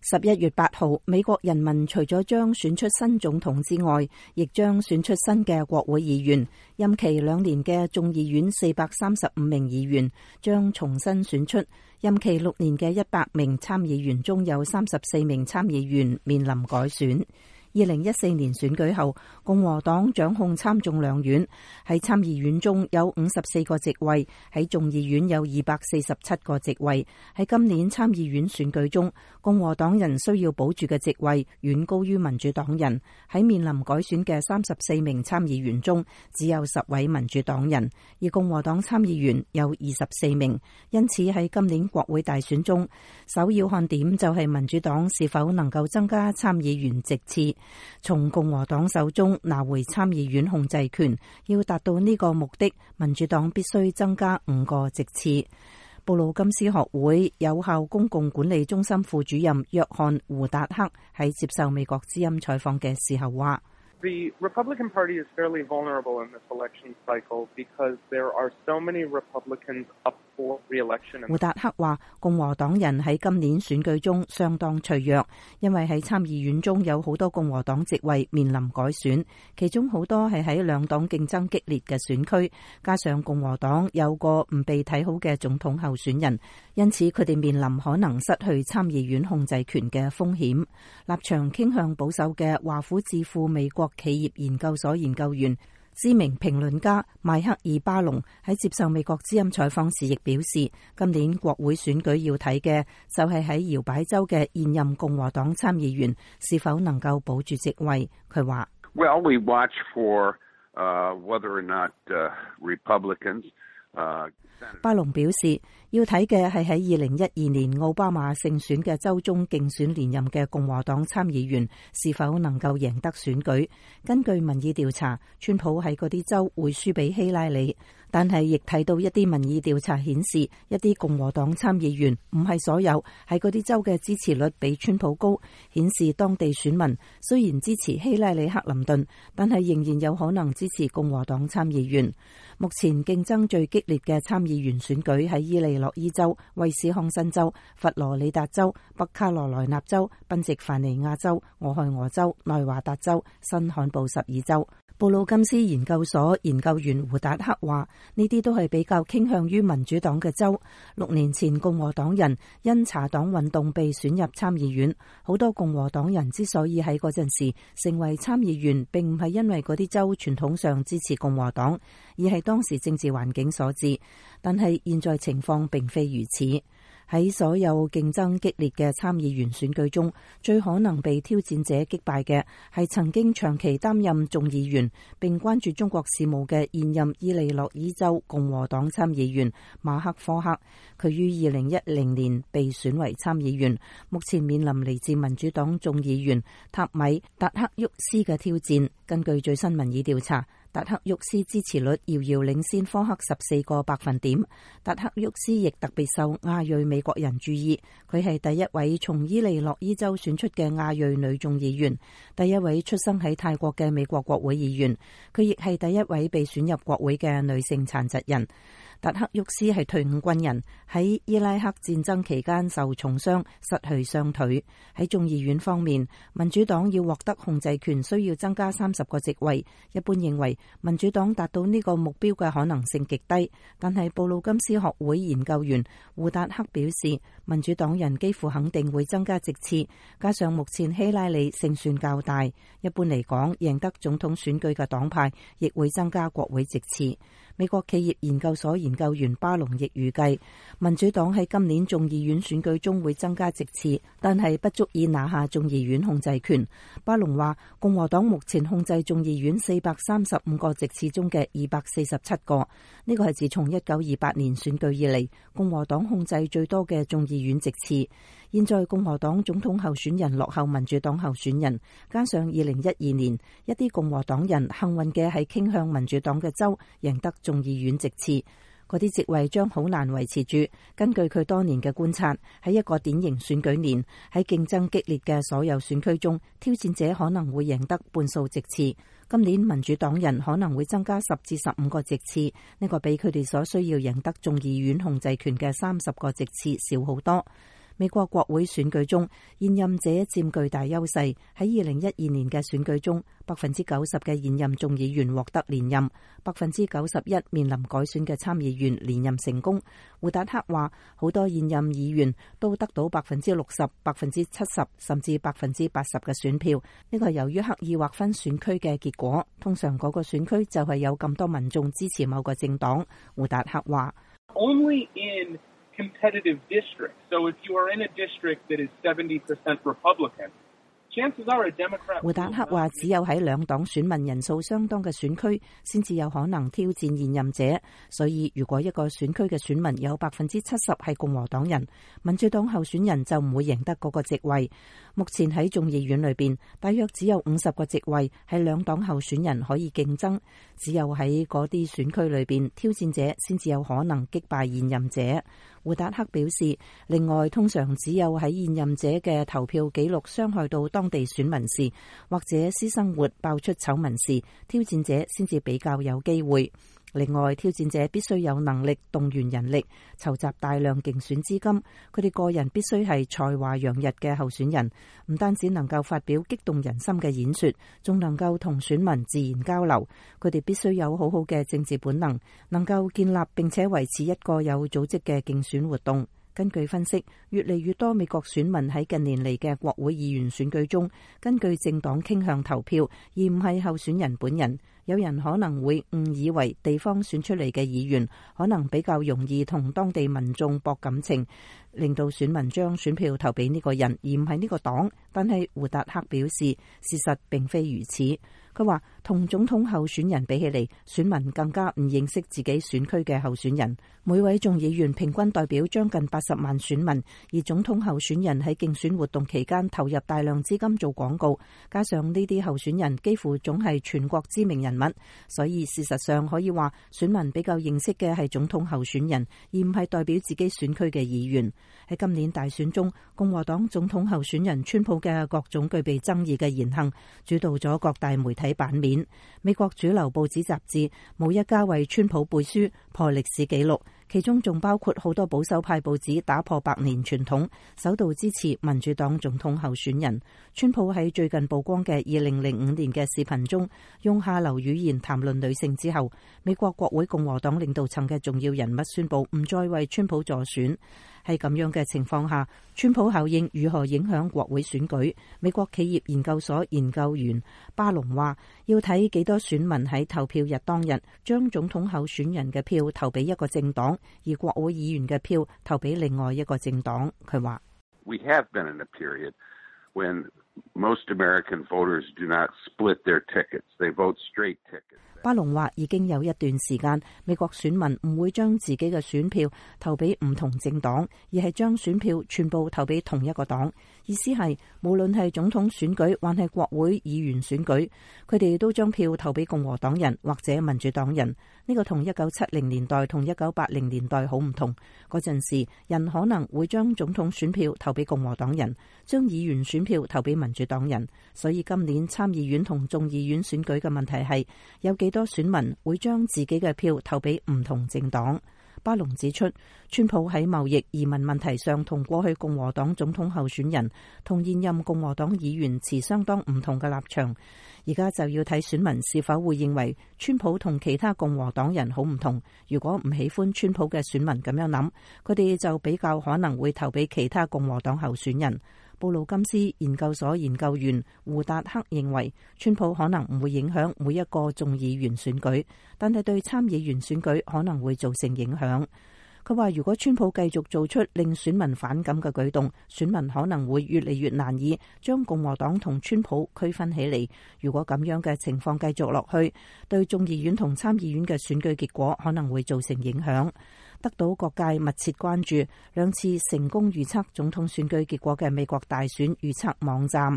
11月8號，美國人民除咗將選出新總統之外，亦將選出新嘅國會議員。任期2年嘅眾議院435名議員將重新選出，任期6年嘅100名參議員中有34名參議員面臨改選。2014年選舉後，共和黨掌控參眾兩院，喺參議院中有54個席位，喺眾議院有247個席位。喺今年參議院選舉中，共和黨人需要保住嘅席位遠高於民主黨人。喺面臨改選嘅34名參議員中，只有10位民主黨人，而共和黨參議員有24名。因此喺今年國會大選中，首要看點就係民主黨是否能夠增加參議員席次，從共和黨手中拿回參議院控制權。要達到呢個目的，民主黨必須增加5個席次。布魯金斯學會有效公共管理中心副主任約翰胡達克喺接受美國之音採訪嘅時候話 ：The Republican Party is fairly vulnerable in this election cycle because there are so many Republicans up for re-election. 胡達克話，共和黨人喺今年選舉中相當脆弱，因為喺參議院中有好多共和黨席位面臨改選，其中好多係喺兩黨競爭激烈嘅選區，加上共和黨有個唔被睇好嘅總統候選人，因此佢哋面臨可能失去參議院控制權嘅風險。立場傾向保守嘅華府智庫美國企業研究所研究員、知名評論家邁克爾巴隆喺接受美國之音採訪時亦表示，今年國會選舉要睇嘅就係喺搖擺州嘅現任共和黨參議員是否能夠保住席位。佢話 ：Well, we watch for whether or not Republicans. 巴隆表示，要睇嘅係喺2012年奧巴馬勝選嘅州中競選連任嘅共和黨參議員是否能夠贏得選舉。根據民意調查，川普喺嗰啲州會輸俾希拉里，但係亦睇到一啲民意調查顯示，一啲共和黨參議員唔係所有喺嗰啲州嘅支持率比川普高，顯示當地選民雖然支持希拉里克林頓，但係仍然有可能支持共和黨參議員。目前競爭最激烈嘅參議員選舉喺伊利諾伊州、威斯康辛州、佛羅里達州、北卡羅來納州、賓夕凡尼亞州、俄亥俄州、內華達州、新罕布什爾州。布魯金斯研究所研究員胡達克話：呢啲都係比較傾向於民主黨嘅州。6年前共和黨人因查黨運動被選入參議院，好多共和黨人之所以喺嗰陣時成為參議員，並唔係因為嗰啲州傳統上支持共和黨，而係當時政治環境所致。但係現在情況並非如此。喺所有競爭激烈嘅參議員選舉中，最可能被挑戰者擊敗嘅係曾經長期擔任眾議員並關注中國事務嘅現任伊利諾伊州共和黨參議員馬克科克。佢於2010年被選為參議員，目前面臨嚟自民主黨眾議員塔米達克沃斯嘅挑戰。根據最新民意調查，達克沃斯支持率遙遙領先科克14個百分點。達克沃斯亦特別受亞裔美國人注意，佢係第一位從伊利諾伊州選出嘅亞裔女眾議員，第一位出生喺泰國嘅美國國會議員，佢亦係第一位被選入國會嘅女性殘疾人。達克沃斯係退伍軍人，喺伊拉克戰爭期間受重傷，失去雙腿。喺眾議院方面，民主黨要獲得控制權需要增加30個席位。一般認為民主黨達到呢個目標嘅可能性極低，但係布魯金斯學會研究員胡達克表示，民主黨人幾乎肯定會增加席次，加上目前希拉里勝算較大，一般嚟講，贏得總統選舉嘅黨派亦會增加國會席次。美國企業研究所研究員巴隆亦預計，民主黨喺今年眾議院選舉中會增加席次，但係不足以拿下眾議院控制權。巴隆話，共和黨目前控制眾議院435個席次中嘅247個，呢個係自從1928年選舉以嚟，共和黨控制最多嘅眾議院席次。現在共和黨總統候選人落後民主黨候選人，加上2012年一啲共和黨人幸運嘅係傾向民主黨嘅州贏得眾議院席次，嗰啲席位將好難維持住。根據佢多年嘅觀察，喺一個典型選舉年，喺競爭激烈嘅所有選區中，挑戰者可能會贏得半數席次。今年民主黨人可能會增加10至15個席次，呢個比佢哋所需要贏得眾議院控制權嘅30個席次少好多。 美國國會選舉中，現任者佔巨大優勢。喺2012年嘅選舉中，90%嘅現任眾議員獲得連任，91%面臨改選嘅參議員連任成功。胡達克話，好多現任議員都得到60%、70%甚至80%嘅選票，呢個係由於刻意劃分選區嘅結果。通常嗰個選區就係有咁多民眾支持某個政黨。胡達克話。 Only in competitive districts. So if you are in a district that is 70% Republican, chances are a Democrat. 胡達克話，只有喺兩黨選民人數相當嘅選區，先至有可能挑戰現任者。所以，如果一個選區嘅選民有70%係共和黨人，民主黨候選人就唔會贏得嗰個席位。目前喺眾議院裏邊，大約只有50個席位係兩黨候選人可以競爭。只有喺嗰啲選區裏邊，挑戰者先至有可能擊敗現任者。胡達克表示，另外通常只有喺現任者嘅投票記錄傷害到當地選民時，或者私生活爆出醜聞時，挑戰者先至比較有機會。另外，挑戰者必須有能力動員人力，籌集大量競選資金。佢哋個人必須係才華洋溢嘅候選人，唔單止能夠發表激動人心嘅演說，仲能夠同選民自然交流。佢哋必須有好好嘅政治本能，能夠建立並且維持一個有組織嘅競選活動。根據分析，越嚟越多美國選民喺近年嚟嘅國會議員選舉中，根據政黨傾向投票，而唔係候選人本人。有人可能會誤以為地方選出嚟嘅議員可能比較容易同當地民眾博感情，令到選民將選票投俾呢個人，而唔係呢個黨。但係胡達克表示，事實並非如此。佢話，同總統候選人比起嚟，選民更加唔認識自己選區嘅候選人。每位眾議員平均代表將近80萬選民，而總統候選人喺競選活動期間投入大量資金做廣告，加上呢啲候選人幾乎總係全國知名人物，所以事實上可以話，選民比較認識嘅係總統候選人，而唔係代表自己選區嘅議員。喺今年大選中，共和黨總統候選人川普嘅各種具備爭議嘅言行，主導咗各大媒體版面。美國主流報紙雜誌冇一家為川普背書破歷史紀錄，其中仲包括好多保守派報紙打破100年傳統，首度支持民主黨總統候選人。川普喺最近曝光嘅2005年嘅視頻中，用下流語言談論女性之後，美國國會共和黨領導層嘅重要人物宣布唔再為川普助選。喺咁樣嘅情況下，川普效應如何影響國會選舉？美國企業研究所研究員巴龍話，要睇幾多選民喺投票日當日將總統候選人嘅票投俾一個政黨，而國會議員嘅票投俾另外一個政黨。佢話 ：We have been in a period when most American voters do not split their tickets; they vote straight tickets. 巴龍話，已經有一段時間，美國選民唔會將自己嘅選票投俾唔同政黨，而係將選票全部投俾同一個黨。意思係，無論係總統選舉還係國會議員選舉，佢哋都將票投俾共和黨人或者民主黨人。呢個同1970年代同1980年代好唔同。嗰陣時，人可能會將總統選票投俾共和黨人，將議員選票投俾民主黨人。所以今年參議院同眾議院選舉嘅問題係，有幾多選民會將自己嘅票投俾唔同政黨。巴龍指出，川普喺貿易移民問題上同過去共和黨總統候選人同現任共和黨議員持相當唔同嘅立場。而家就要睇選民是否會認為川普同其他共和黨人好唔同。如果唔喜歡川普嘅選民咁樣諗，佢哋就比較可能會投俾其他共和黨候選人。布魯金斯研究所研究員胡達克認為，川普可能唔會影響每一個眾議員選舉，但係對參議員選舉可能會造成影響。佢話，如果川普繼續做出令選民反感嘅舉動，選民可能會越嚟越難以將共和黨同川普區分起嚟。如果咁樣嘅情況繼續落去，對眾議院同參議院嘅選舉結果可能會造成影響。得到各界密切關注，兩次成功預測總統選舉結果嘅美國大選預測網站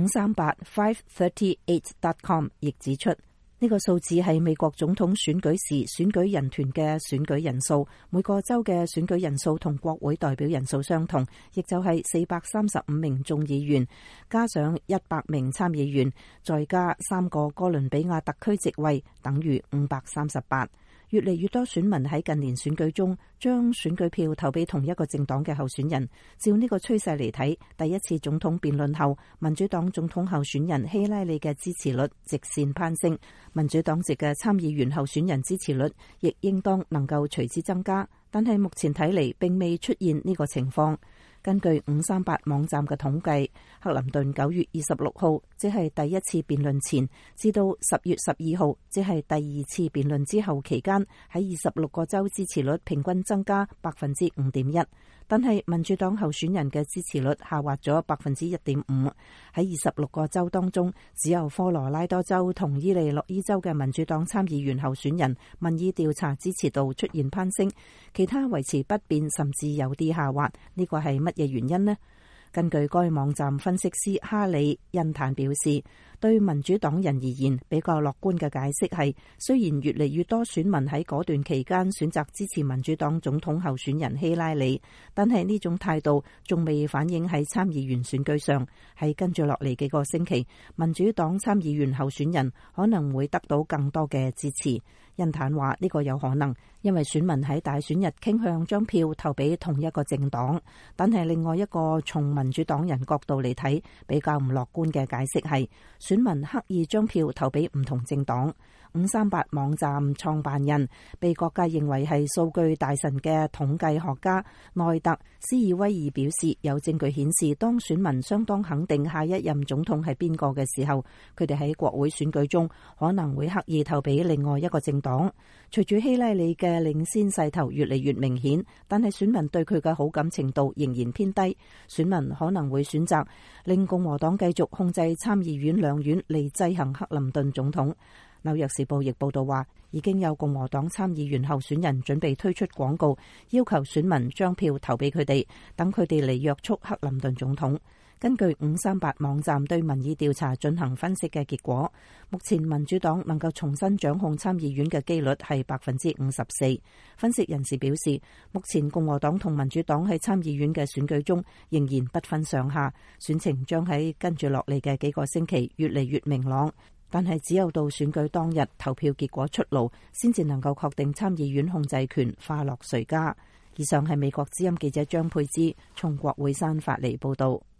538-538.com 亦指出，呢個數字係美國總統選舉時選舉人團嘅選舉人數，每個州嘅選舉人數同國會代表人數相同，亦就係435名眾議員，加上100名參議員，再加3個哥倫比亞特區席位，等於538。 越嚟越多選民喺近年選舉中將選舉票投俾同一個政黨嘅候選人。照呢個趨勢嚟睇，第一次總統辯論後，民主黨總統候選人希拉里嘅支持率直線攀升，民主黨籍嘅參議員候選人支持率亦應當能夠隨之增加。但係目前睇嚟並未出現呢個情況。根據538網站嘅統計，克林頓9月26號，即係第一次辯論前，至到10月12號，即係第二次辯論之後期間，喺26個州支持率平均增加5.1%。但係民主黨候選人嘅支持率下滑咗1.5%。喺26個州當中，只有科羅拉多州同伊利諾伊州嘅民主黨參議員候選人民意調查支持度出現攀升，其他維持不變，甚至有啲下滑。呢個係乜嘢原因呢？根據該網站分析師哈里印坦表示，對民主黨人而言，比較樂觀嘅解釋係，雖然越嚟越多選民喺嗰段期間選擇支持民主黨總統候選人希拉里，但係呢種態度仲未反映喺參議員選舉上。喺跟住落嚟幾個星期，民主黨參議員候選人可能會得到更多嘅支持。印坦話呢個有可能，因為選民喺大選日傾向將票投俾同一個政黨。但係另外一個從民主黨人角度嚟睇比較唔樂觀嘅解釋係，選民刻意將票投俾唔同政黨。538網站創辦人、被各界認為係數據大神嘅統計學家內特斯爾威爾表示，有證據顯示，當選民相當肯定下一任總統係邊個嘅時候，佢哋喺國會選舉中可能會刻意投俾另外一個政黨。隨住希拉里嘅領先勢頭越嚟越明顯，但係選民對佢嘅好感程度仍然偏低，選民可能會選擇令共和黨繼續控制參議院兩院嚟制衡克林頓總統。紐約時報亦報道話，已經有共和黨參議員候選人準備推出廣告，要求選民將票投俾佢哋，等佢哋嚟約束克林頓總統。根據538網站對民意調查進行分析嘅結果，目前民主黨能夠重新掌控參議院嘅機率係54%。分析人士表示，目前共和黨同民主黨喺參議院嘅選舉中仍然不分上下，選情將喺跟住落嚟嘅幾個星期越嚟越明朗。但係只有到選舉當日投票結果出爐，先至能夠確定參議院控制權花落誰家。以上係美國之音記者張佩芝從國會山發嚟報道。